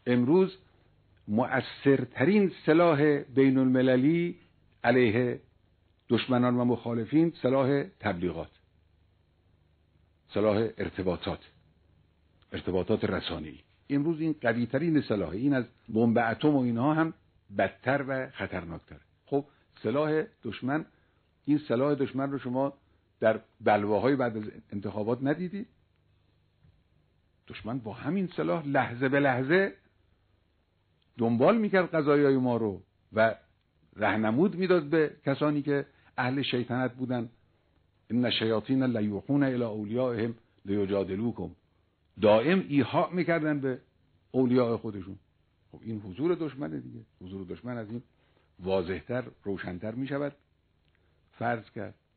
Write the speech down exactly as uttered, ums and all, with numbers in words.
امروز مؤثرترین سلاح بین المللی علیه دشمنان و مخالفین سلاح تبلیغات، سلاح ارتباطات، ارتباطات رسانه‌ای. امروز این قوی ترین سلاح، این از بمب اتم و اینها هم بدتر و خطرناکتر. خب سلاح دشمن، این سلاح دشمن رو شما در بلواهای بعد از انتخابات ندیدید؟ دشمن با همین سلاح لحظه به لحظه دنبال میکرد قضایای ما رو و راهنمود میداد به کسانی که اهل شیطنت بودن. ان الشیاطین لیوحون الی اولیائهم لیجادلوکم، دائم ایحاء میکردن به اولیاء خودشون. خب این حضور دشمنه دیگه. حضور دشمن از این واضحتر، روشنتر میشود فرض کرد.